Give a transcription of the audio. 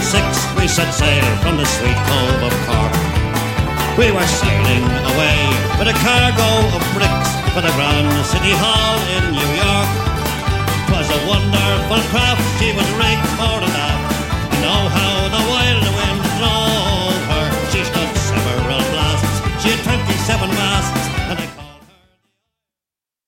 6 we set sail from the sweet cove of Cork. We were sailing away with a cargo of bricks for the Grand City Hall in New York. 'Twas a wonderful craft, she was rigged fore and aft. You know how the wild